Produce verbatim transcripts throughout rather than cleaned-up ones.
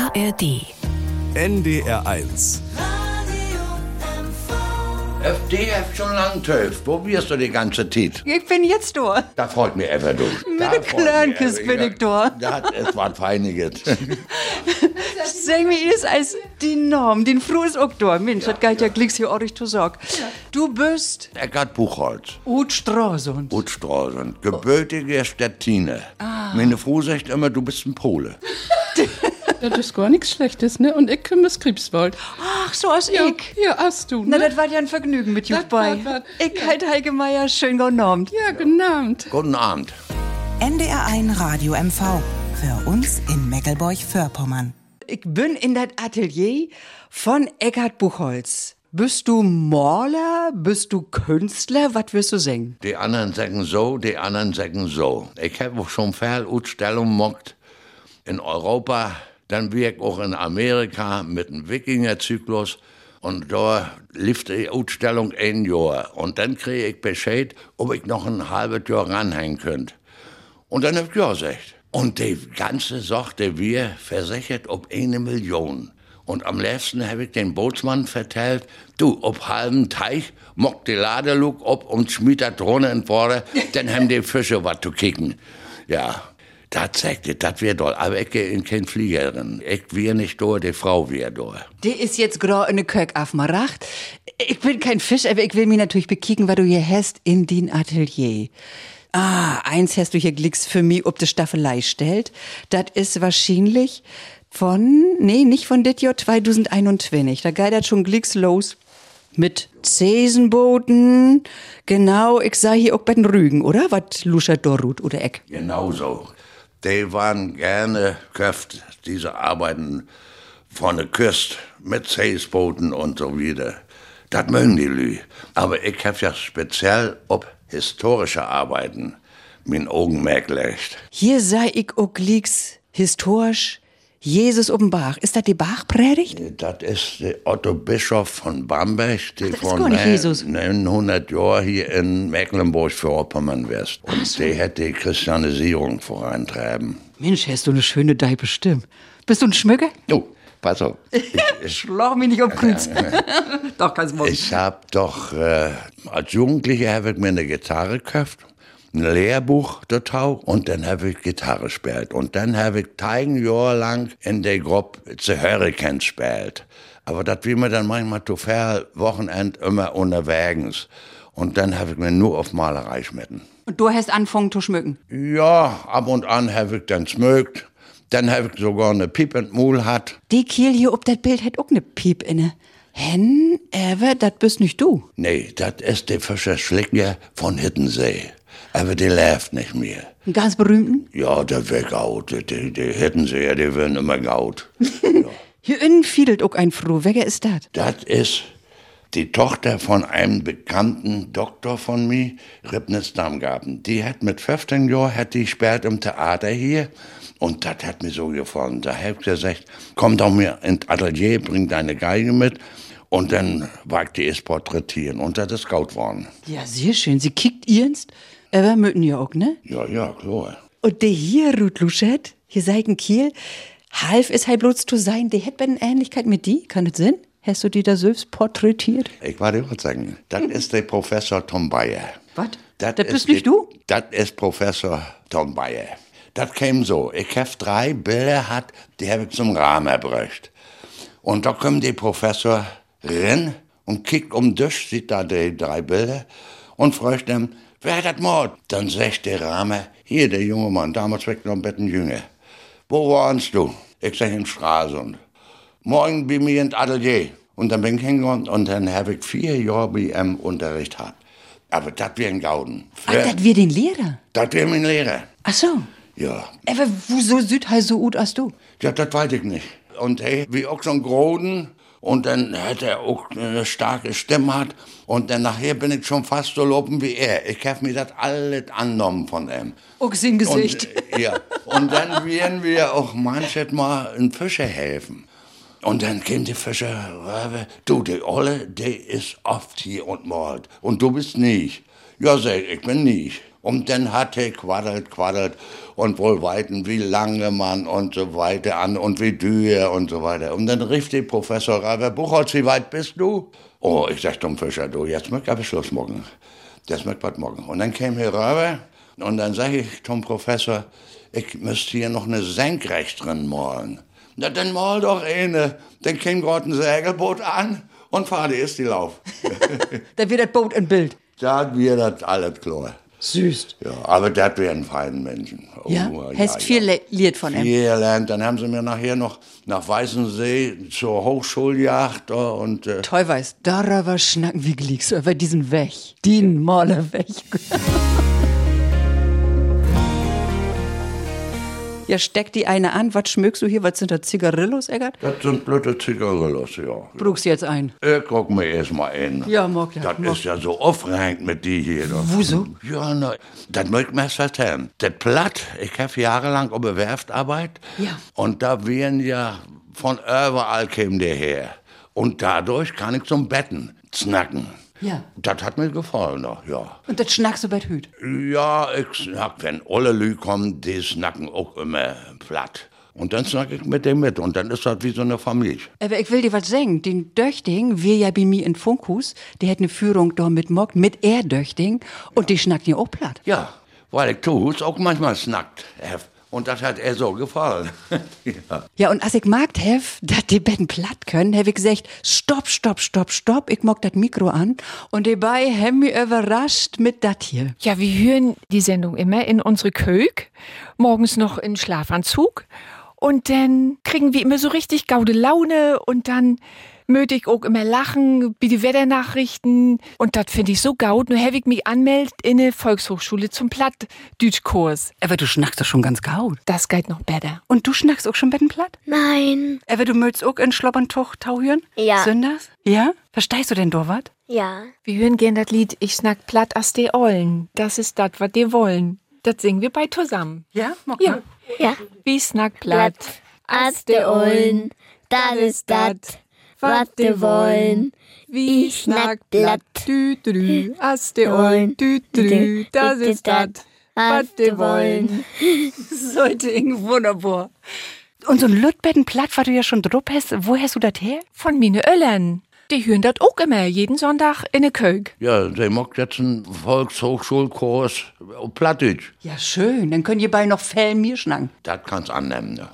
A R D. N D R eins. F D F schon lang töft. Wo wirst du die ganze Zeit? Ich bin jetzt da. Da freut mich einfach du. Mit der Klönkes bin ich da. Das ist was Feiniges. Sag mir, ist als die Norm, den Froh ist auch da. Mensch, das geht ja glicks hier auch zu sagen. Du bist Eckart Buchholz. Ut Stralsund. Ut Stralsund. Gebürtige Stettiner. Ah. Meine Frau sagt immer, du bist ein Pole. Das ist gar nichts Schlechtes, ne? Und ich komme aus Kriebswald. Ach, so als Ja, ich. ja, hast du, ne? Na, das war ja ein Vergnügen mit Das euch bei. war- war- Ich halt Heike Meier, schön genormt. Ja, genau. Guten Abend. N D R eins Radio M V. Für uns in Meckelburg-Vorpommern. Ich bin in das Atelier von Eckart Buchholz. Bist du Maler? Bist du Künstler? Was wirst du singen? Die anderen sagen so, die anderen sagen so. Ich habe auch schon viel Ausstellungen gemacht in Europa. Dann war ich auch in Amerika mit dem Wikinger-Zyklus. Und da lief die Ausstellung ein Jahr. Und dann kriege ich Bescheid, ob ich noch ein halbes Jahr ranhängen könnte. Und dann habe ich ja gesagt. Und die ganze Sache, wir versichert ob eine Million. Und am letzten habe ich den Bootsmann vertellt, du, ob halben Teich, mock die Ladelug ob und schmied da drunter in Vorder, dann haben die Fische was zu kicken. Ja, das sagte, das wär doll. Aber ich gehe in kein Flieger drin. Ich wär nicht da, die Frau wär da. Die ist jetzt gerade in der Kök aufgemacht. Ich bin kein Fisch, aber ich will mich natürlich bekicken, was du hier hast in den Atelier. Ah, eins hast du hier glicks für mich ob die Staffelei stellt. Das ist wahrscheinlich von, nee, nicht von dit Jahr zwanzig einundzwanzig. Da geht das schon glicks los mit Zesenboten. Genau, ich sah hier auch bei den Rügen, oder? Was luschert Dorut oder Eck? Genau so. Die waren gerne köft, diese Arbeiten von der Küste mit Seesbooten und so wieder. Das mögen die Lü. Aber ich hab ja speziell ob historische Arbeiten mein Augenmerk gelegt. Hier sei ich auch glicks historisch Jesus oben Bach. Ist das die Bachpredigt? Das ist der Otto Bischof von Bamberg, der das ist von gar nicht Jesus. neunhundert Jahren hier in Mecklenburg-Vorpommern wärst. Und der hat die Christianisierung vorantreiben. Mensch, hast du eine schöne Deipe Stimme. Bist du ein Schmücker? Oh, pass auf. Ich, ich, Schlag mich nicht auf Kreuz. Doch, kannst du machen. Ich hab doch, äh, als Jugendlicher habe ich mir eine Gitarre gekauft, ein Lehrbuch dazu und dann habe ich Gitarre gespielt. Und dann habe ich ein Jahr lang in der Gruppe The Hurricanes gespielt. Aber das wie mir dann manchmal zu viel Wochenend immer unterwegs. Und dann habe ich mir nur auf Malerei schmitten. Und du hast angefangen zu schmücken? Ja, ab und an habe ich dann schmückt. Dann habe ich sogar eine Piep in den Mund hat. Die Kiel hier ob das Bild hat auch ne Piep inne. Hen, Ewe, das bist nicht du. Nee, das ist der Fischer Schlicker von Hittensee. Aber der läuft nicht mehr. Einen ganz berühmten? Ja, der wird gaut. Die, die, die Hittenseer, die werden immer gaut. Ja. Hier innen fiedelt auch ein Froh. Wer ist das? Das ist die Tochter von einem bekannten Doktor von mir, Ribnitz Damgarten. Die hat mit fünfzehn Jahren, hat die sperrt im Theater hier. Und das hat mir so gefallen. Da hab ich gesagt, komm doch mir ins Atelier, bring deine Geige mit. Und dann wagt die es porträtieren. Und das ist gaut worden. Ja, sehr schön. Sie kickt ihrens. Aber möten ja auch, ne? Ja, ja, klar. Und der hier, Ruth Luschet, hier seid in Kiel, half es halt bloß zu sein, der hätt eine Ähnlichkeit mit die. Kann das Sinn? Hast du die da selbst porträtiert? Ich wollte was sagen. Das ist der Professor Tom Bayer. Was? Das Das ist bist nicht die- du? Das ist Professor Tom Bayer. Das käme so. Ich habe drei Bilder, hat, die habe ich zum Rahmen gebracht. Und da kommt der Professor rein und kickt um den Tisch, sieht da die drei Bilder und fragt ihm, wer hat das Mord? Dann sagt der Rahmen, hier, der junge Mann, damals war ich noch ein bisschen jünger. Wo warst du? Ich sag in Stralsund. Morgen bei mir ins Atelier. Und dann bin ich hingegangen und dann habe ich vier Jahre bei ihm Unterricht gehabt. Aber das wäre ein Gauden. Ach, das wir den Lehrer. Das wäre mein Lehrer. Ach so. Ja. Aber wieso süd halt so gut als du? Ja, das weiß ich nicht. Und hey, wie auch so ein Groden. Und dann hat er auch eine starke Stimme hat. Und dann nachher bin ich schon fast so loben wie er. Ich habe mir das alles angenommen von ihm. Auch sein Gesicht. Und, äh, ja. Und dann werden wir auch manches Mal einen Fischer helfen. Und dann kommt die Fischer, du, die Olle, die ist oft hier und malt. Und du bist nicht. Ja, sag ich, ich bin nicht. Und dann hat er quaddelt, quaddelt und wohl weiten, wie lange man und so weiter an und wie Dühe und so weiter. Und dann rief die Professor Raber, Buchholz, wie weit bist du? Oh, ich sag, Tom Fischer, du, jetzt möcht aber Schluss morgen. Das möcht was morgen. Und dann kam hier Raber und dann sag ich zum Professor, ich müsste hier noch eine Senkrechterin malen. Na, dann mal doch eine. Dann kam gerade ein Segelboot an und fahr die ist die Lauf. Da wird das Boot in Bild. Da wird das alles klar. Süß. Ja, aber das wären feine Menschen. Oh, Ja? Hast viel ja. le- Lied von ihm? Viel gelernt. Dann haben sie mir nachher noch nach Weißensee zur Hochschuljagd und äh, Toll weiß, darüber schnacken wir gleich über diesen Weg. Den Maler Weg. Ja, steck die eine an. Was schmückst du hier? Was sind das, Zigarillos, Eggert? das sind blöde Zigarillos, ja. Brauchst du jetzt ein? Ich guck mir erst mal ein. Ja, mag das. Das mag. ist ja so aufregend mit die hier. Doch. Wieso? Ja, na, das möcht mir erzählen. Das Platt, ich habe jahrelang auf der Werft arbeitet. Ja. Und da wären ja von überall kämen der her. Und dadurch kann ich zum Betten snacken. Ja. Das hat mir gefallen, doch, ja. Und das schnackst du bei Hüt? Ja, ich snack, wenn alle Lü kommen, die snacken auch immer platt. Und dann snack ich mit dem mit und dann ist das wie so eine Familie. Aber ich will dir was sagen. Den Döchting, wir ja bei mir in Funkhus, der hat eine Führung da mit Mock, mit er Döchting und die schnackt ja auch platt. Ja, weil ich tu's auch manchmal snackt. Und das hat er so gefallen. Ja. Ja, und als ich mag hef, dass die Betten platt können, hab ich gesagt, stopp, stopp, stopp, stopp, ich mag das Mikro an. Und dabei haben wir überrascht mit dat hier. Ja, wir hören die Sendung immer in unsere Kök, morgens noch in Schlafanzug. Und dann kriegen wir immer so richtig gaude Laune und dann möchte ich auch immer lachen, wie die Wetternachrichten. Und das finde ich so gaut. Nur habe ich mich anmeldet in eine Volkshochschule zum Plattdeutschkurs. Aber du schnackst doch schon ganz gaut. Das geht noch besser. Und du schnackst auch schon Betten platt? Nein. Aber du möchtest auch in Schlopperntuch tauhören? Ja. Sünders? Ja? Verstehst du denn doch was? Ja. Wir hören gern das Lied Ich snack platt as de Ollen. Das ist das, was die wollen. Das singen wir bei zusammen. Ja? Mag Ja. mal. Ja. Wie snack platt As de Ollen, das ist dat, wat de wollen. Wie schnack platt. Dü, dü, as de Ollen, dü, dü, das ist dat, was de wollen. Sollte irgendwie wunderbar. Und so ein Lütbetten platt, was du ja schon drupp hast, wo hast du das her? Von mine Öllern. Die hören das auch immer, jeden Sonntag in der Kök. Ja, der macht jetzt einen Volkshochschulkurs auf Plattdeutsch. Ja, schön. Dann können ihr beide noch Fell mir schnacken. Das kannst annehmen, ne?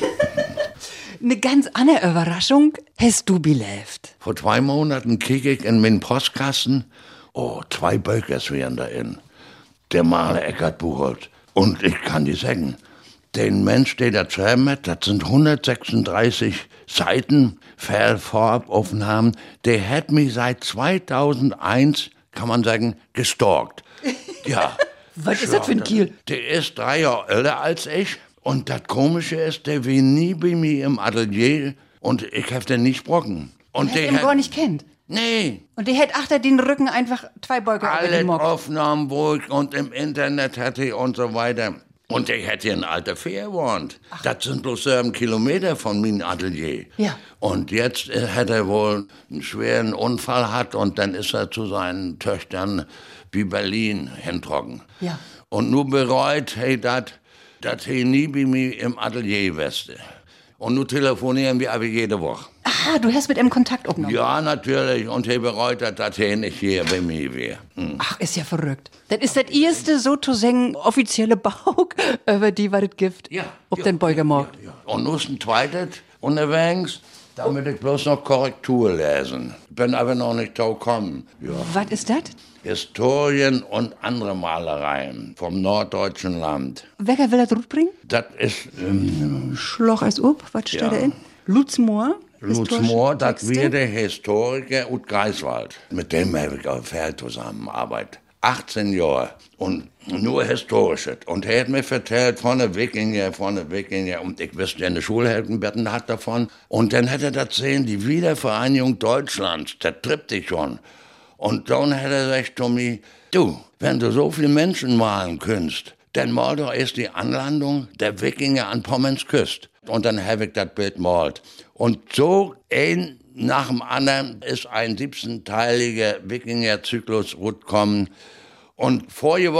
Eine ganz andere Überraschung hast du belebt. Vor zwei Monaten krieg ich in meinen Postkasten, oh, zwei Böckers wären da in. Der Maler Eckart Buchholz. Und ich kann dir sagen, den Mensch, der da schreiben hat, das sind hundertsechsunddreißig Seiten, Farbaufnahmen, der hat mich seit zweitausendeins, kann man sagen, gestalkt. Ja. Was ist das für ein Kiel? Der ist drei Jahre älter als ich. Und das Komische ist, der will nie bei mir im Atelier und ich hab den nicht brocken. Und Der ihn gar nicht kennt. Nee. Und der hätte achter den Rücken einfach zwei Beuger Alle gemobbt. Aufnahmen, wo ich und im Internet hatte und so weiter. Und ich hätte hier ein alter Fähr gewohnt. Das sind bloß sieben Kilometer von meinem Atelier. Ja. Und jetzt äh, hat er wohl einen schweren Unfall hat und dann ist er zu seinen Töchtern wie Berlin hintrocken. Ja. Und nur bereut, hey, dat, dat he nie bei mir im Atelier weste. Und nun telefonieren wir aber jede Woche. Aha, du hast mit ihm Kontakt aufgenommen. Ja, natürlich. Und he bereut, dass he nicht hier bei mir wäre. Hm. Ach, ist ja verrückt. Das ist das erste, so zu sagen, offizielle Bauch, über die war das Gift. Ja. Ob ja, den Beuger mag. Ja, ja. Und nun ist ein zweites unterwegs, damit ich bloß noch Korrektur lesen. Bin aber noch nicht da gekommen. Ja. Was ist das? Historien und andere Malereien vom norddeutschen Land. Wer will das rutbringen? Das ist ähm, Schloch als ob, was steht Ja. da in? Lutzmoor? Lutzmoor, das Texte? wäre der Historiker ut Greifswald. Mit dem habe ich auch viel zusammengearbeitet. achtzehn Jahre und nur Historisches. Und er hat mir erzählt von der Wikinger, von der Wikinger. Und ich wusste, ja, eine Schulheldenbetten hat davon. Und dann hat er das sehen, die Wiedervereinigung Deutschlands, das trippt dich schon. Und dann hat er gesagt zu mir, du, wenn du so viele Menschen malen kannst, dann mal doch erst die Anlandung der Wikinger an Pommerns Küste. Und dann habe ich das Bild malt. Und so ein nach dem anderen ist ein siebzehnteiliger Wikinger-Zyklus gekommen. Und vorige Woche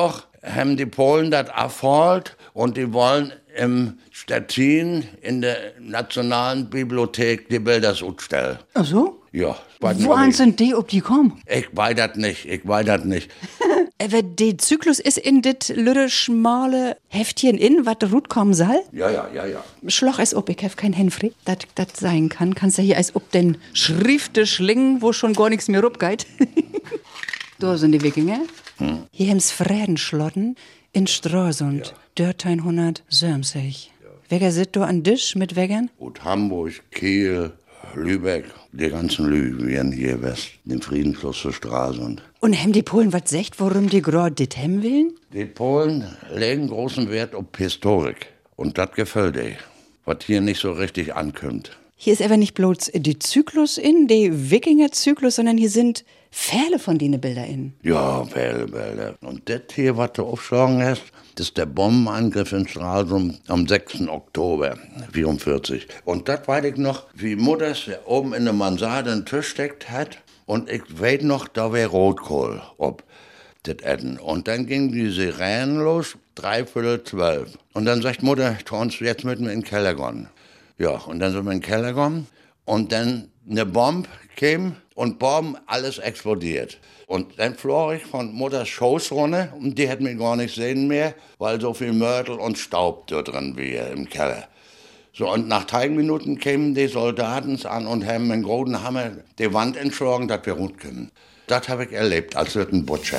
haben die Polen das erfolgt und die wollen im Stettin in der Nationalen Bibliothek die Bilder ausstellen. Ach so? Ja. Wohin sind die, ob die kommen? Ich weiß das nicht, ich weiß das nicht. Aber der Zyklus ist in dit lüde schmale Heftchen in, was Rut kommen soll? Ja, ja, ja, ja. Schloch es ob, ich hab kein Henfried, das das sein kann. Kannst du hier als ob den Schrifte schlingen, wo schon gar nichts mehr rupgeht. Da sind die Wikinger. Hm. Hier haben's Frädenschlotten in Stralsund, ja. dörteinhundert Sörmsig. Ja. Weger sit du an Tisch mit Wegern? Und Hamburg, Kiel, Lübeck, die ganzen Lü werden hier west, den Friedensschluss zur Stralsund. Und haben die Polen was sagt, warum die grad dit hem willen? Die Polen legen großen Wert auf Historik. Und das gefällt dir, was hier nicht so richtig ankommt. Hier ist aber nicht bloß die Zyklus in, die Wikinger-Zyklus, sondern hier sind Pfähle von denen Bilder in. Ja, Pfähle, Bilder. Und das hier, was du aufschlagen hast, das ist der Bombenangriff in Stralsund am sechsten Oktober vierundvierzig. Und das weiß ich noch, wie Mutters oben in der Mansarde einen Tisch steckt hat. Und ich weiß noch, da wäre Rotkohl ob das Essen. Und dann ging die Sirenen los, dreiviertel zwölf. Und dann sagt Mutter, kannst du jetzt mit mir in den Keller gehen? Ja, und dann sind wir in den Keller gekommen und dann eine Bombe kam und Bomben, alles explodiert. Und dann flog ich von Mutters Schoß runter und die hat mich gar nicht sehen mehr, weil so viel Mörtel und Staub da drin war im Keller. So, und nach drei Minuten kamen die Soldaten an und haben mit einem großen Hammer die Wand entschlagen, dass wir gut können. Das habe ich erlebt als Lüttenbutscher.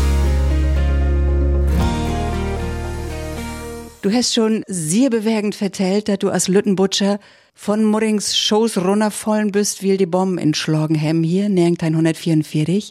Du hast schon sehr bewegend vertellt, dass du als Lüttenbutscher von Muddings Schoß runterfallen bist, wie die Bomben entschlagen haben hier, neunzehnhundertvierundvierzig.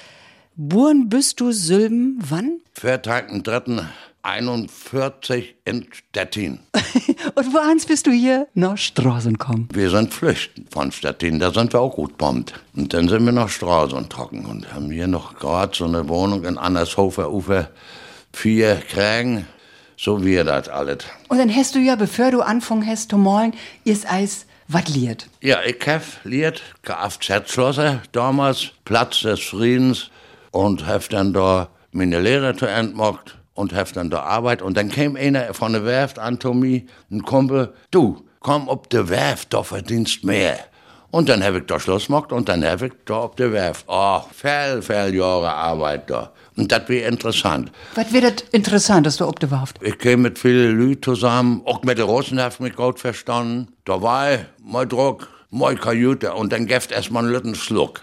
Buren bist du Sülben wann? vierten dritten einundvierzig in Stettin. Und woans bist du hier nach Stralsund gekommen? Wir sind flüchten von Stettin, da sind wir auch gut bombt. Und dann sind wir nach Stralsund trocken und haben hier noch gerade so eine Wohnung in Andershofer Ufer, vier Krägen. So wie das alles. Und dann hast du ja, bevor du angefangen hast zu malen, ist Eis was liert? Ja, ich hab liert K F Z-Schlosser damals, Platz des Friedens, und hab dann da meine Lehre zu Ende gemacht und hab dann da Arbeit. Und dann kam einer von der Werft an zu mir, ein Kumpel, du, komm ob der Werft, da verdienst mehr. Und dann hab ich da Schluss gemacht und dann hab ich da auf der Werft, oh, viel, viel Jahre Arbeit da. Und das wäre interessant. Was wäre das interessant, dass du auf der Werft? Ich käme mit vielen Leuten zusammen, auch mit den Russen hab ich mich gut verstanden. Da war ich, mein Druck, mein Kajüte und dann gäft erstmal einen lütten Schluck.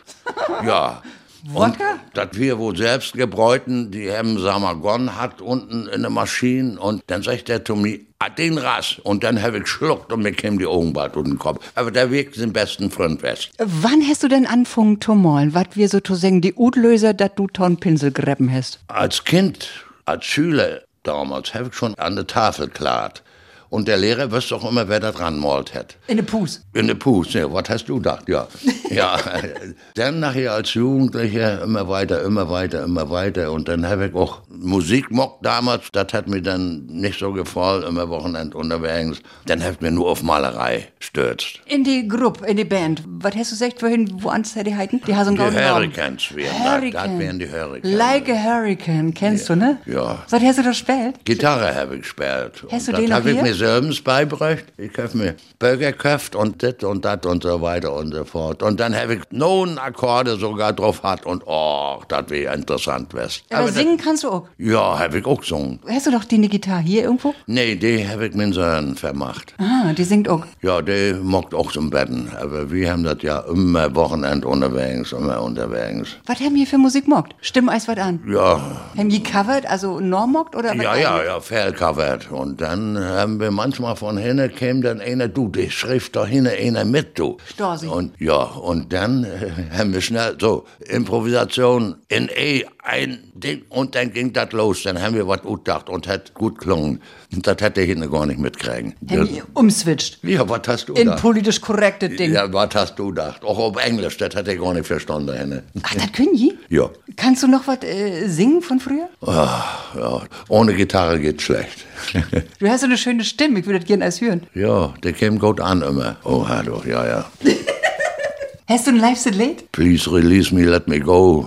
Ja. Und das wir wohl selbst gebräuten, die haben Samagon hat unten in der Maschine und dann sagt der zu mir, ah, den Rass. Und dann hab ich geschluckt und mir kämen die Augen bald unter den Kopf. Aber der Weg sind besten Freund west. Wann hast du denn angefangen zu malen? Was wir so zu sagen, die Utlöser, dass du ton Pinsel greppen hast? Als Kind, als Schüler damals, hab ich schon an der Tafel klart. Und der Lehrer wüsste auch immer, wer da dran malt hat. In der Puss? In der Puss, ja. Was hast du gedacht? Ja. Ja. Dann nachher als Jugendlicher immer weiter, immer weiter, immer weiter. Und dann habe ich auch Musik gemacht damals. Das hat mir dann nicht so gefallen, immer Wochenend unterwegs. Dann habe ich mir nur auf Malerei stürzt. In die Gruppe, in die Band. Was hast du gesagt vorhin, wo ans die heiten? Die haben Die Hurricanes wären. Das wären die Hurricanes. Like a Hurricane, kennst ja. du, ne? Ja. Was hast du da gespielt? Gitarre habe ich gespielt. Hast du und den das noch habe ich hier? mir selbst beigebracht. Ich habe mir Böger gekauft und das und das und so weiter und so fort. Und dann habe ich nun Akkorde sogar drauf hat und oh, das wäre interessant west. Aber, Aber singen das, kannst du auch? Ja, habe ich auch gesungen. Hast du doch die Gitarre hier irgendwo? Nee, die habe ich mit Söhnen vermacht. Ah, die singt auch? Ja, die mockt auch zum Betten. Aber wir haben das ja immer Wochenend unterwegs, immer unterwegs. Was haben wir für Musik mockt? Stimm eins was an. Ja. Haben die covered, also norm mockt oder was? Ja, ja, ja, fair covered. Und dann haben wir manchmal von hinten käme dann einer, du, die schrift da hinten einer mit, du. Stasi. Und ja, und dann äh, haben wir schnell so Improvisation in E ein Ding und dann ging das los. Dann haben wir was gut gedacht und hat gut gelungen. Und das hätte ich hinten gar nicht mitkriegen. Haben die umswitcht? Ja, was hast du In gedacht? politisch korrektes Ding. Ja, was hast du gedacht? Auch auf Englisch, das hätte ich gar nicht verstanden. Hinten. Ach, das können die? Ja. Kannst du noch was äh, singen von früher? Ach, ja. Ohne Gitarre geht's schlecht. Du hast so eine schöne Stimme, ich würde das gerne als hören. Ja, der käme gut an immer. Oh, hallo, ja, ja. Hast du ein live Lied? Please release me, let me go.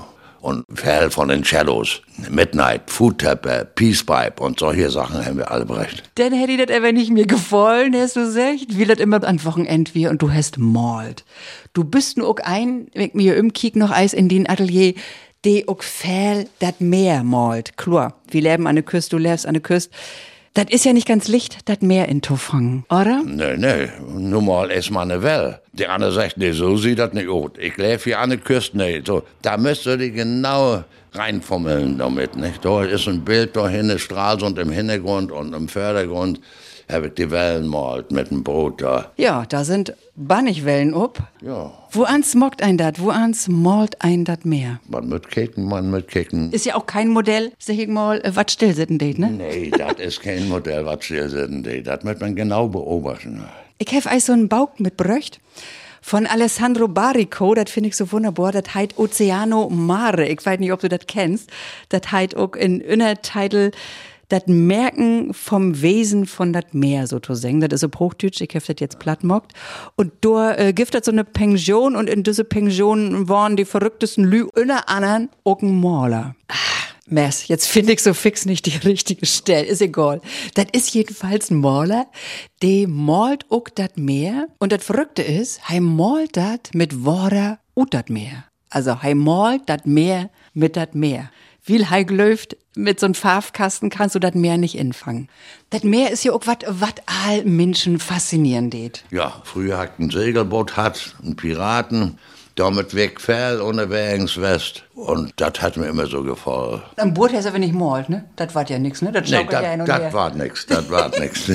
und Fell von den Shadows, Midnight, Food Tapper, Peace Pipe und solche Sachen haben wir alle berecht. Dann hätte ich das aber nicht mir gefallen, hast du gesagt. Wie das immer an Wochenend wir und du hast malt. Du bist nur auch ein, wenn ich mir umkiek noch eis in den Atelier, de auch viel dat Meer malt. Klar, wir leben an der Küste, du lebst an der Küste. Das ist ja nicht ganz licht, das Meer in Tofangen, oder? Nee, nee, nun mal ist man eine Well. Die andere sagt, nee, so sieht das nicht aus. Ich lebe hier an der Küste, nee, so. Da müsst ihr die genau reinfummeln damit, nicht? Da ist ein Bild, da hinten Stralsund im Hintergrund und im Vordergrund habe ich die Wellen malt mit dem Boot da. Ja, da sind Bannigwellen ob. Ja. Wo ans mockt ein dat? Wo ans malt ein dat Meer? Man mit kicken, man mit kicken. Ist ja auch kein Modell, sag ich mal, äh, was stillsitten det, ne? Nee, das ist kein Modell, was still sind. Das muss man genau beobachten. Ich hef eis so einen Bauk mitbröcht. Von Alessandro Barrico, das finde ich so wunderbar, das heit Oceano Mare. Ich weiß nicht, ob du das kennst. Das heit auch in Innertitel das Merken vom Wesen von das Meer, so zu sagen. Das ist so Hochdeutsch, ich hab das jetzt plattmockt. Und da äh, gibt es so eine Pension und in diese Pension waren die verrücktesten Lü unter anderem auch ein Maler. Ah, Mess, jetzt finde ich so fix nicht die richtige Stelle, ist egal. Das ist jedenfalls ein Maler, der malt auch das Meer. Und das Verrückte ist, er malt das mit Worten und das Meer. Also er malt das Meer mit das Meer. Wie hei glöft, mit so einem Farbkasten kannst du das Meer nicht infangen. Das Meer ist ja auch was, was all Menschen faszinieren det. Ja, früher hat ein Segelboot, hat einen Piraten, damit wegfällt ohne Währungswest. Und das hat mir immer so gefallen. Am Boot hast du aber nicht malt, ne? Das war ja nix, ne? Das Nee, schaukelt ja hin und her. das war nix, das war nix.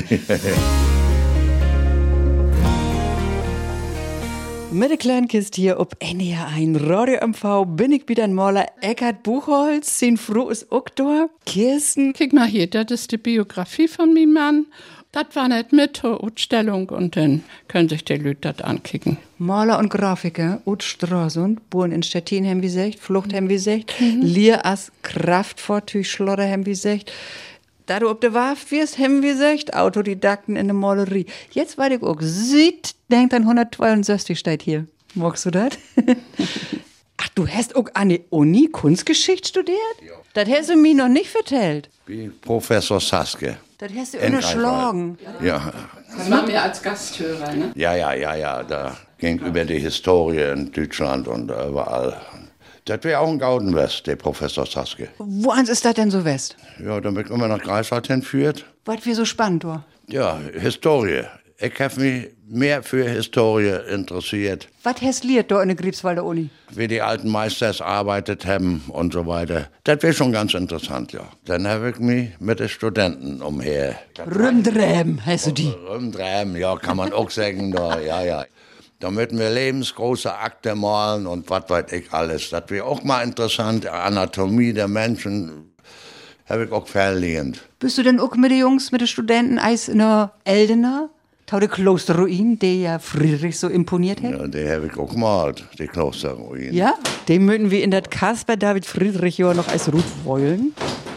Mit der kleinen Kiste hier ob N D R eins Radio M V bin ich wieder ein Maler Eckhard Buchholz, sind froh ist auch da. Kirsten. Kick mal hier, das ist die Biografie von meinem Mann. Das war nicht mit Ausstellung und dann können sich die Leute das ankicken. Maler und Grafiker, Ut Strasund, Buren in Stettin haben wir gesagt, Flucht haben wir gesagt, mhm. Lier as Kraftfahrzeug Schlotter haben wir gesagt. Da du ob der Warft wirst, haben wir gesagt, Autodidakten in der Malerie. Jetzt weiß ich auch, sieht, denkt an hundertzweiundsechzig steht hier. Magst du das? Ach, du hast auch an der Uni Kunstgeschichte studiert? Ja. Das hast du mir noch nicht vertellt. Wie Professor Saske. Das hast du unterschlagen. Ja. Das war mir als Gasthörer, ne? Ja, ja, ja, ja. Da ging über die Historie in Deutschland und überall. Das wäre auch ein Gaudenwest, der Professor Saske. Woans ist das denn so West? Ja, dann wird immer nach Greifswald hinführt. Was wir so spannend war? Ja, Historie. Ich habe mich mehr für Historie interessiert. Was hast du liert da in der Griebswalder Uni? Wie die alten Meisters arbeitet haben und so weiter. Das wäre schon ganz interessant, ja. Dann habe ich mich mit den Studenten umher. Rümdräm, heißt du die? Rümdräm, ja, kann man auch sagen, da, ja, ja. Da möchten wir lebensgroße Akte malen und was weiß ich alles. Das wäre auch mal interessant. Anatomie der Menschen habe ich auch verlehnt. Bist du denn auch mit den Jungs, mit den Studenten, eis in der Eldener? Tau der Klosterruin, der ja Friedrich so imponiert hat? Ja, die habe ich auch gemalt, die Klosterruin. Ja, den möchten wir in das Kasper David Friedrich ja noch als Rut wollen.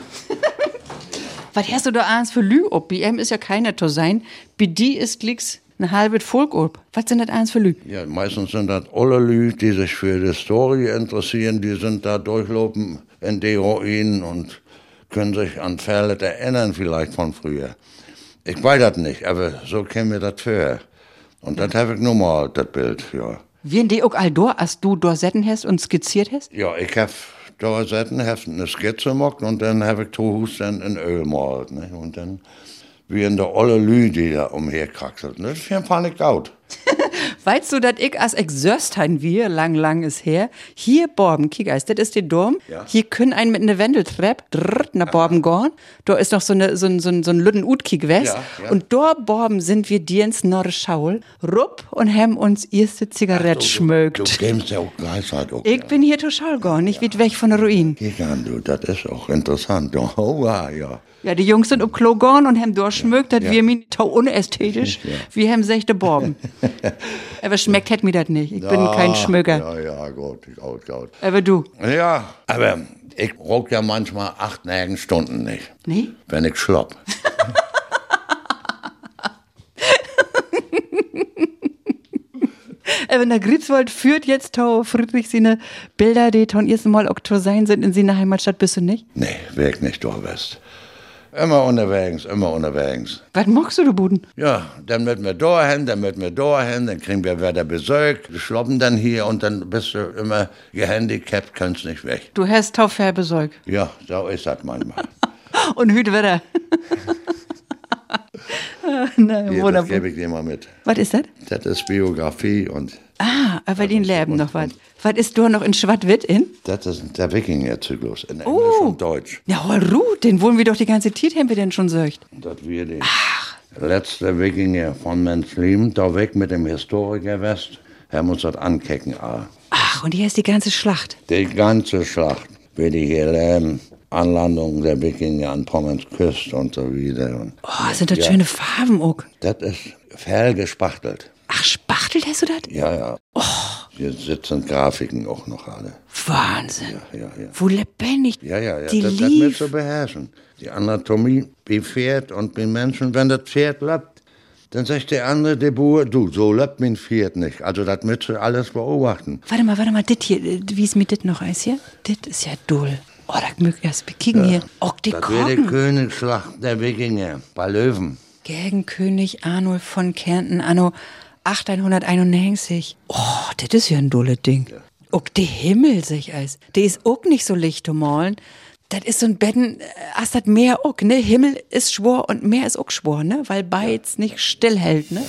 Was hast du da eins für Lü ob? Bei ihm ist ja keiner zu sein. Bei die ist licks ein halbes Volk ob. Was sind das eins für Lü? Ja, meistens sind das alle Lü, die sich für die Historie interessieren. Die sind da durchlaufen in die Ruinen und können sich an Fälle erinnern vielleicht von früher. Ich weiß das nicht, aber so käme mir das vor. Und das habe ich nur mal, das Bild, ja. Wie in die auch all da, als du da setten hast und skizziert hast? Ja, ich habe da setten, habe eine Skizze gemacht und dann habe ich Tohus dann in Öl gemalt. Ne? Und dann wie in der olle Lü, die da umherkraxelt. Das fand ich gut. Weißt du, dass ich als Exöstein wir, lang, lang ist her, hier Borben, kiek das ist der Dom, ja. Hier können einen mit einer Wendeltreppe drrrt nach Borben gehen. Da ist noch so eine, so ein, so ein, so ein Lüden Utkiek west. Ja, ja. Und da Borben sind wir dir ins Nordschaul, rupp und haben uns erste Zigarette schmögt. Du, du, du gehst ja auch gleich halt auch. Ich ja. bin hier zu Schau gehen, nicht ja. weit weg von der Ruin. Kiek an, du, das ist auch interessant. Oh, ja. Ja, die Jungs sind auf Klo gehen und haben durchschmückt, dass ja. wir mir tau unästhetisch, ja. wir haben sechte Borben. Aber schmeckt hätt mir das nicht. Ich ja, bin kein Schmöcker. Ja, ja, gut, gut, gut. Aber du? Ja, aber ich brauch ja manchmal acht, neun Stunden nicht. Nee? Wenn ich schlopp. Aber nach Griebswald führt jetzt Tau Friedrich seine Bilder, die ton ersten Mal Oktober sein sind in seiner Heimatstadt, bist du nicht? Nee, weg nicht durch West. Immer unterwegs, immer unterwegs. Was magst du, du Buden? Ja, dann müssen wir dahin, dann müssen wir dahin, dann kriegen wir wieder Besuch, wir schloppen dann hier und dann bist du immer gehandicapt, kannst nicht weg. Du hast Tau Färbesäug. Ja, so ist das manchmal. Und Hüte wieder. Na, Hier, das wunderbar. gebe ich dir mal mit. Was ist das? Das ist Biografie und Ah, aber den leben und- noch was. Was ist da noch in Schwatt-Witt in? das ist der Wikinger-Zyklus in Englisch Oh. und Deutsch. Ja, hol Ruh, den wollen wir doch die ganze Zeit, haben wir denn schon söcht. Das wir die letzte Wikinger von Menschlim, da weg mit dem Historiker West, haben uns das ankecken. Ah. Ach, und hier ist die ganze Schlacht. Die ganze Schlacht, wie die hier leben, Anlandung der Wikinger an Pommerns Küste und so wieder. Und Oh, sind das Ja. schöne Farben auch. das ist fell gespachtelt. Ach, spachtelt hast du das? Ja, ja. Hier sitzen Grafiken auch noch alle. Wahnsinn. Ja, ja, ja. Wo lebendig. Ja, ja, ja. Die das, das lief. mit zu beherrschen. Die Anatomie wie Pferd und wie Menschen, wenn das Pferd lebt, dann sagt der andere, der Bauer, du, so lebt mein Pferd nicht. Also das müsst ihr alles beobachten. Warte mal, warte mal, dit hier, äh, wie ist mit dit noch eins hier? Dit ist ja dull. Oh, da mög erst bekicken hier. Och, die Das wäre die Korken. Königsschlacht der Wikinger bei Löwen. Gegen König Arnulf von Kärnten anno achtzehnhunderteinundneunzig. Oh, das ist ja ein dulles Ding. Och, die Himmel sich eis. Die ist auch nicht so licht zu malen. Das ist so ein Betten, äh, as das Meer auch, ne? Himmel ist schwor und Meer ist auch schwor, ne? Weil beides nicht stillhält, ne?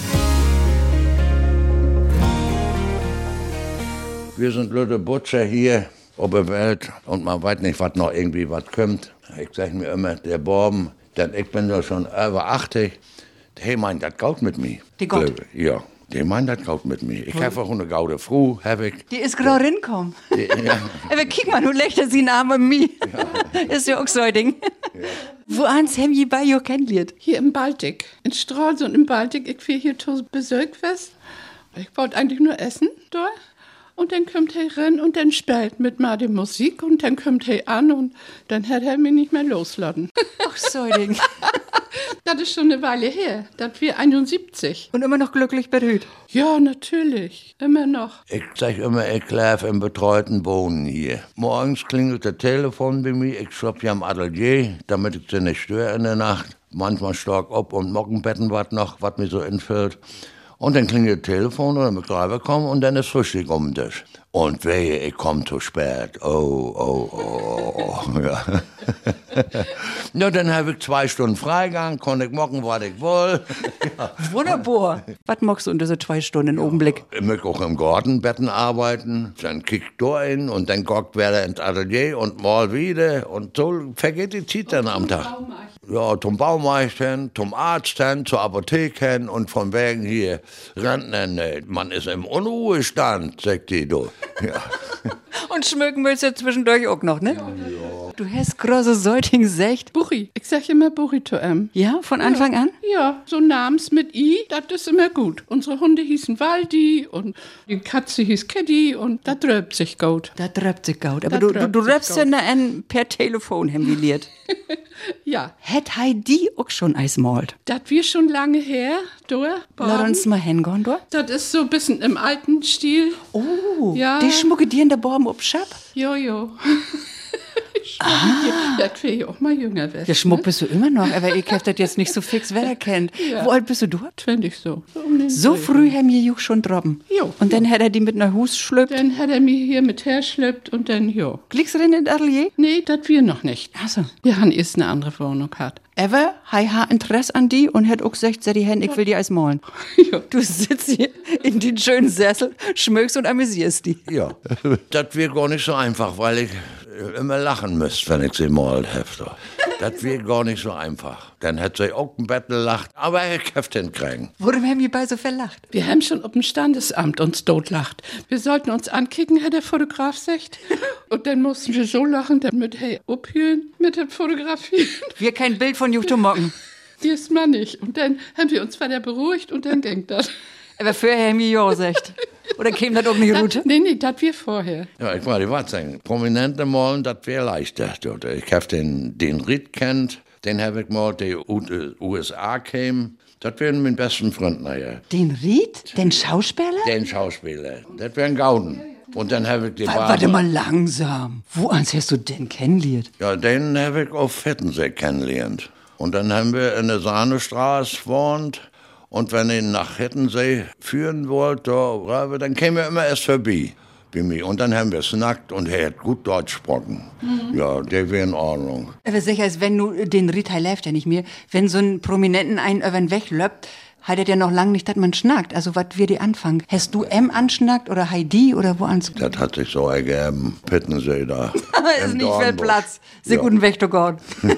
Wir sind Leute Butcher hier auf der Welt und man weiß nicht, was noch irgendwie was kommt. Ich sag mir immer, der Borben, denn ich bin ja schon über achtzig, der meint das Gaut mit mir. Die Gott? Glaube ich. Ja, der meint das Gaut mit mir. Ich habe auch eine gaude Frau, habe ich. Die ist gerade rinkommen. Ja. Aber kick mal, nun lächelt sie Arm an mir. Ist ja auch so ein Ding. Wo ans hem je bei jo kennenliert? Hier im Baltik, in Stralsund im Baltik. Ich will hier zu Besuch fest. Ich wollte eigentlich nur essen da. Und dann kommt er rein und dann spielt mit mal die Musik und dann kommt er an und dann hat er mich nicht mehr loslassen. Ach so ein Ding. Das ist schon eine Weile her. Das wir einundsiebzig. Und immer noch glücklich berührt. Ja, natürlich. Immer noch. Ich sag immer, ich lebe im betreuten Wohnen hier. Morgens klingelt das Telefon bei mir, ich schlapp ja im Atelier, damit ich sie nicht störe in der Nacht. Manchmal stark ab und Mockenbetten was noch, was mir so entfällt. Und dann klingelt das Telefon und dann muss Treiber kommen und dann ist Frühstück um den Tisch. Und wehe, ich komme zu spät. Oh, oh, oh, oh. Ja. Na, dann habe ich zwei Stunden Freigang, konnte ich mocken, was ich will. Wunderbar. Was magst du in diese zwei Stunden im Augenblick? Ich möchte auch im Gartenbetten arbeiten. Dann kick ich da hin und dann guckt wer ins Atelier und mal wieder. Und so vergeht die Zeit dann am Tag. Ja, zum Baumeister hin, zum Arzt hin, zur Apotheke hin und von wegen hier Rentner, ne, man ist im Unruhestand, sagt die du. Ja. Und schmücken willst du zwischendurch auch noch, ne? Du hast große Säuting gesagt. Buri. Ich sag immer Buri zu ihm. Ja, von Anfang an? Ja, so namens mit I, das ist immer gut. Unsere Hunde hießen Waldi und die Katze hieß Kitty und das dröbt sich gut. Da dröbt sich gaut. Aber Da du, du, dröbt du sich rappst gaut. ja ne en per Telefon hembiliert. Ja, Het hei die auch schon eismalt? das wir schon lange her, du. Lass uns mal hingehen, du. Das ist so ein bisschen im alten Stil. Oh, Ja. die schmucke dir in der Borben ob Schab? Jojo. Ah. Ja, ich will ja auch mal jünger werden. Ja, schmuck bist du immer noch, aber ich hab das jetzt nicht so fix wer kennt. Ja. Wo alt bist du dort? Finde ich so. So, um den So Dreh. früh haben wir Juch schon droppen. Jo. Und dann hat er die mit nach Hus schlüpft. Dann hat er mich hier mit herschleppt und dann, jo. Klickst du denn in das Atelier? Nee, das wir noch nicht. Achso. Wir haben erst eine andere Wohnung gehabt. Ever, hei ha Interesse an die und hat auch gesagt, sei die Hen, ich will die als malen. Ja. Du sitzt hier in den schönen Sessel, schmögst und amüsierst die. Ja, das wird gar nicht so einfach, weil ich immer lachen müsste, wenn ich sie malt habe. Das wird gar nicht so einfach. Dann hätte sie auch ein Bett gelacht, aber ich hab den kriegen. Warum haben wir bei so verlacht? Wir haben schon auf dem Standesamt uns totlacht. Wir sollten uns ankicken, hat der Fotograf gesagt. Und dann mussten wir so lachen, damit hey, abhören mit dem Fotografieren. Wir kein Bild von Juch Mocken. Diesmal nicht. Und dann haben wir uns weiter beruhigt und dann ging das. Aber vorher haben wir ja gesagt. Oder käme das auch nicht Route? Nee, nee, das wir vorher. Ja, ich wollte was sagen. Prominente malen, das wäre leichter. Ich hab den, den Ried kennt, den habe ich mal, der U S A kam. Das wären mein besten Freund nachher. Den Ried? Den Schauspieler? Den Schauspieler. Das wären Gauden. Und dann habe ich die Wa- Warte mal langsam. Wo ans hast du den kennengelernt? Ja, den habe ich auf Hittensee kennengelernt. Und dann haben wir in der Sahnestraße gewohnt. Und wenn ich nach Hittensee führen wollte, dann käme er immer erst vorbei bei mir. Und dann haben wir snackt und er hat gut Deutsch gesprochen. Mhm. Ja, der wäre in Ordnung. Aber sicher ist, wenn du den Ried, er läuft ja nicht mehr, wenn so ein Prominenten einen über den Weg löppt, hat er ja noch lang nicht, dass man schnackt. Also, was wir die anfangen? Hast du M anschnackt oder Heidi oder wo ans? Das hat sich so ergeben. Pittensee da. Ist nicht viel Platz. Sehr ja. Guten Weg, du Gott.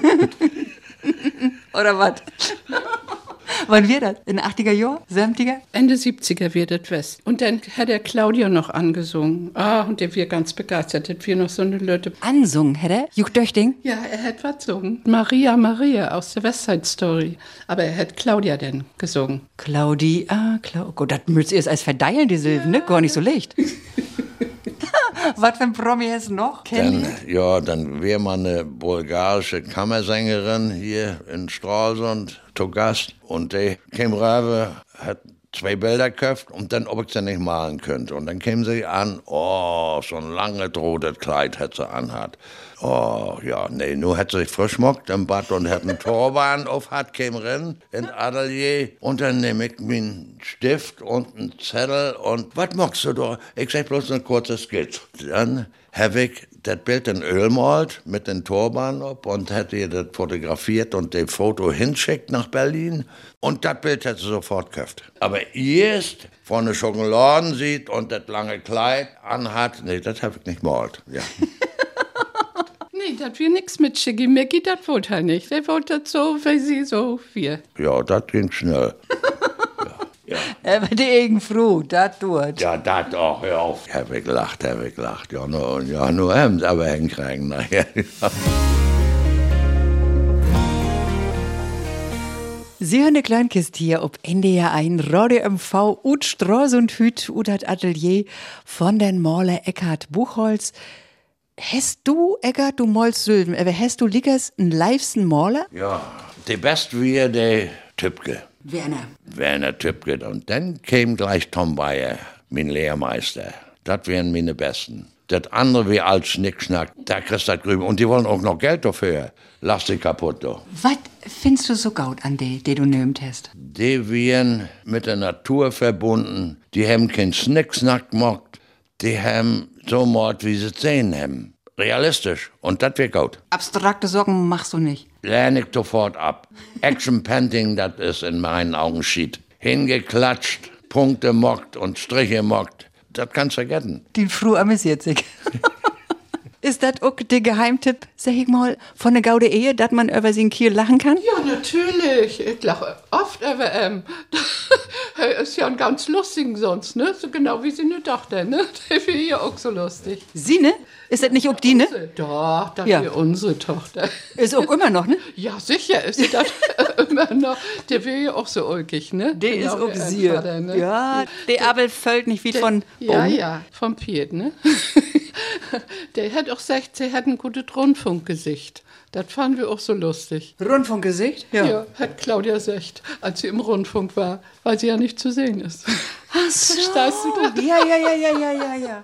Oder was? Wann wird das? In den achtziger Jahren? siebziger? Ende siebziger wird das West. Und dann hat er Claudia noch angesungen. Ah, und der wird ganz begeistert. Das wird noch so eine Leute. Ansungen, hat er? Juck Döchting? Ja, er hat was gesungen. Maria, Maria aus der West Side Story. Aber er hat Claudia denn gesungen. Claudia, Claudia. Oh Gott, das müsst ihr als verdeilen, die Silben, ne? Gar nicht so leicht. Was für ein Promi ist noch? Dann, ja, dann wäre man eine bulgarische Kammersängerin hier in Stralsund zu Gast. Und die kam rüber, hat zwei Bilder gekauft und dann, ob ich sie nicht malen könnte. Und dann kam sie an, oh, so ein langes rotes Kleid hat sie anhat. Oh, ja, nee, nur hat sie sich frisch gemockt im Bad und hat einen Turban auf, hat, kam rein in Atelier. Und dann nehme ich meinen Stift und einen Zettel und, was machst du da? Ich sag bloß eine kurze Skizze. Dann habe ich das Bild in Öl malt mit dem Turban ab und hätte ihr das fotografiert und das Foto hinschickt nach Berlin. Und das Bild hätte sie sofort gekauft. Aber erst von der Schokoladen sieht und das lange Kleid anhat, nee, das habe ich nicht gemalt. Ja. Nee, das wir nix mit Schickimicki, das wollte er nicht. Der wollte das so, wie sie so wir. Ja, das ging schnell. Ja. Er war die froh, das tut. Ja, das auch, hör auf. Hab ich gelacht, hab ich gelacht. Ja, nur, ja, nur Hemd, aber hinkriegen nachher. Sie hören eine Kleinkiste hier auf N D R eins, Radio M V, ut Straß und Hüt, ut das Atelier von den Maler Eckhard Buchholz. Hast du, Eckhard, du malst Sylven, aber hast du liegers einen livesten Maler? Ja, die beste wäre der Tübke. Werner. Werner Tübke. Und dann kam gleich Tom Bayer, mein Lehrmeister. Das wären meine Besten. Das andere wie als Schnickschnack, da kriegst du das drüben. Und die wollen auch noch Geld dafür. Lass dich kaputt, doch. Was findest du so gut an die, die du nehmt hast? Die wären mit der Natur verbunden. Die haben keinen Schnickschnack gemacht. Die haben so Mord, wie sie es sehen haben. Realistisch. Und das wird gut. Abstrakte Sorgen machst du nicht. Lerne ich sofort ab. Action Painting, das ist in meinen Augen Schied. Hingeklatscht, Punkte mockt und Striche mockt. Das kannst du vergessen. Die Frau amüsiert sich. Ist das auch der Geheimtipp, sag ich mal, von der gaude Ehe, dass man über den Kiel lachen kann? Ja, natürlich. Ich lache oft über ähm, er ist ja ein ganz lustigen sonst, ne? So genau wie seine Tochter, ne? Der finde ich ja auch so lustig. Sie, ne? Ist das nicht ob die, ne? Doch, das ja. ist unsere Tochter. Ist auch immer noch, ne? Ja, sicher ist sie das immer noch. Der will ja auch so ulkig, ne? Der genau, ist auch sie. Ne? Ja, der Abel fällt nicht wie der, von Ja, Bogen. Ja, vom Piet, ne? Der hat auch gesagt, sie hat ein gutes Rundfunkgesicht. Das fanden wir auch so lustig. Rundfunkgesicht? Ja. Ja, hat Claudia gesagt, als sie im Rundfunk war, weil sie ja nicht zu sehen ist. Ach so. Verstehst du das? Ja, ja, ja, ja, ja, ja, ja.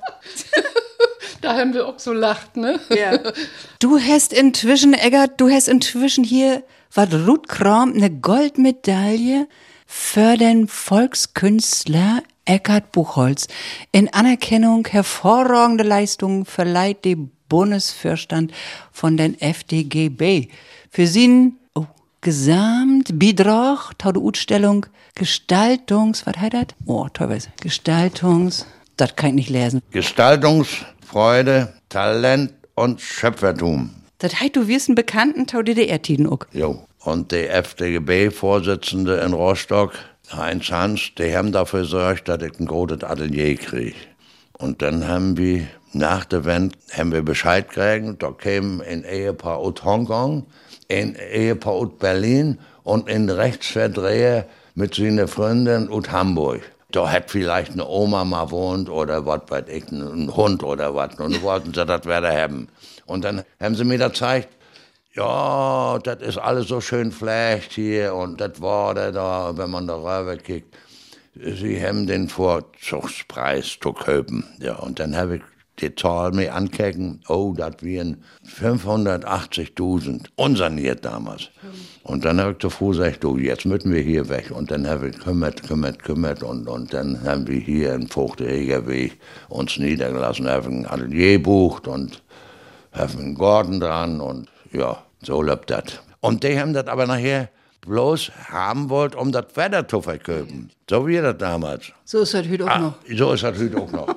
Da haben wir auch so lacht, ne? Ja. Du hast inzwischen, Eggert, du hast inzwischen hier, was Ruth Kram, eine Goldmedaille für den Volkskünstler Eckhard Buchholz. In Anerkennung hervorragende Leistungen verleiht die Bundesvorstand von den F D G B. Für sie oh, Gesamtbeitrag, tau die Ausstellung Gestaltungs, was heißt das? Oh, teilweise. Gestaltungs, das kann ich nicht lesen. Gestaltungsfreude, Talent und Schöpfertum. Das heißt, du wirst einen bekannten tau D D R-Tiden auch. Jo. Und der F D G B-Vorsitzende in Rostock, Heinz Hans, die haben dafür gesorgt, dass ich ein großes Atelier kriege. Und dann haben wir nach der Wende haben wir Bescheid gekriegt, da kam ein Ehepaar aus Hongkong, ein Ehepaar aus Berlin und ein Rechtsverdreher mit seiner Freundin aus Hamburg. Da hat vielleicht eine Oma mal wohnt oder was weiß ich, ein Hund oder was. Und wollten sie das wieder haben. Und dann haben sie mir das gezeigt, Ja, das ist alles so schön flecht hier und das war der da, wenn man da rüber kickt. Sie haben den Vorzugspreis zu kaufen. Ja, und dann habe ich die Zahl mir angucken, oh, das wären fünfhundertachtzigtausend, unsaniert damals. Und dann habe ich zuvor gesagt, du, jetzt müssen wir hier weg. Und dann habe ich kümmert, kümmert, kümmert und, und dann haben wir hier in Vogtehegerweg uns niedergelassen, haben ein Atelier gebucht und haben einen Garten dran und ja, so läuft das. Und die haben das aber nachher bloß haben wollt, um das Wetter zu verkaufen. So wie das damals. So ist das heute auch ah, noch. So ist das heute auch noch.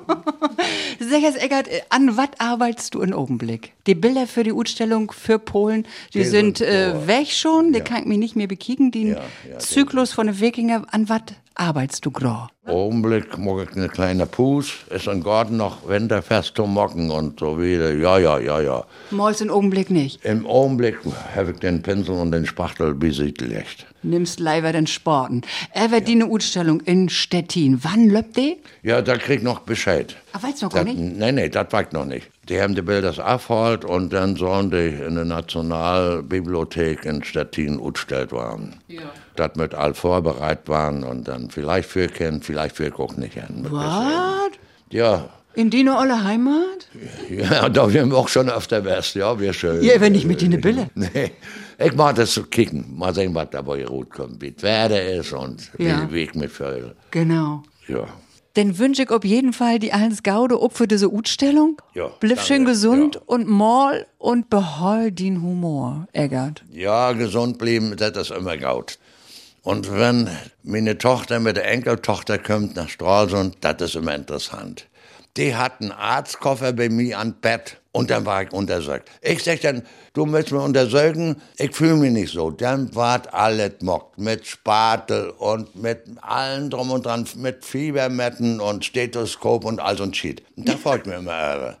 Sag jetzt, Eggert, an was arbeitest du im Augenblick? Die Bilder für die Ausstellung für Polen, die, die sind, sind äh, weg schon, die ja. kann ich mich nicht mehr bekicken. Den ja, ja, Zyklus von den Wikinger, an was arbeitest du grau? Augenblick mag ich eine kleine Puss, ist im Garten noch winterfest zu mocken und so wieder. Ja, ja, ja, ja. Malst im Augenblick nicht? Im Augenblick habe ich den Pinsel und den Spachtel besiedelt. Nimmst leider den Sporten. Er wird ja. die eine Ausstellung in Stettin. Wann läuft die? Ja, da krieg ich noch Bescheid. Ach, weißt du noch gar nicht? Nein, nein, das weiß ich noch nicht. Die haben die Bilder abgeholt und dann sollen die in der Nationalbibliothek in Stettin ausgestellt werden. Ja. Das mit all vorbereitet waren und dann vielleicht für Kind, vielleicht für auch nicht. Was? Ja. In die olle Heimat? Ja, da sind wir auch schon öfter west, ja, wir schön. Ja, wenn nicht mit in die Bille. Nee, ich mach das zu kicken, mal sehen, was dabei gut kommt, wie das Wetter ist und ja. wie der Weg mit Vögeln. Genau. Ja. Dann wünsche ich auf jeden Fall die alles Gaude ob für diese Ausstellung. Ja. Blieb schön gesund ja. und mal und behol den Humor, Eggert. Ja, gesund bleiben, das ist immer gut. Und wenn meine Tochter mit der Enkeltochter kommt nach Stralsund, das ist immer interessant. Die hat einen Arztkoffer bei mir an Bett und dann war ich untersucht. Ich sag dann, du möchtest mir untersuchen, ich fühle mich nicht so. Dann ward alles mockt, mit Spatel und mit allem drum und dran, mit Fiebermetten und Stethoskop und all so ein Shit. Und da folgt mir immer irre.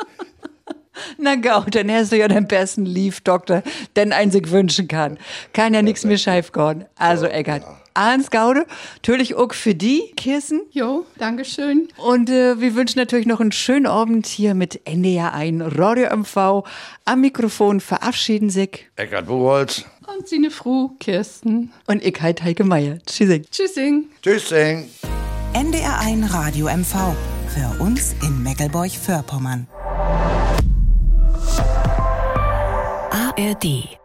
Na gut, dann hast du ja den besten Lief-Doktor, den ein sich wünschen kann. Kann ja nichts mehr scheif gehen. Also, Eggert, ja. Alles Gaude, natürlich auch für die, Kirsten. Jo, dankeschön. Und äh, wir wünschen natürlich noch einen schönen Abend hier mit N D R eins Radio M V. Am Mikrofon verabschieden sich Eggert Buchholz und seine Frau Kirsten. Und ich halt Heike Meier. Tschüssing. Tschüssing. Tschüssing. N D R eins Radio M V. Für uns in Meckelburg-Vorpommern. A R D